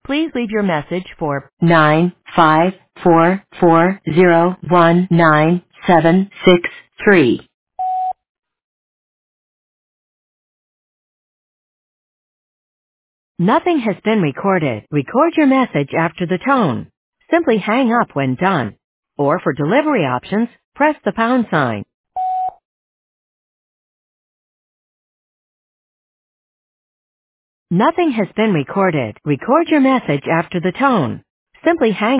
Please leave your message for 95440197763. Nothing has been recorded. Record your message after the tone. Simply hang up when done. Or for delivery options, press the pound sign. Nothing has been recorded. Record your message after the tone. Simply hang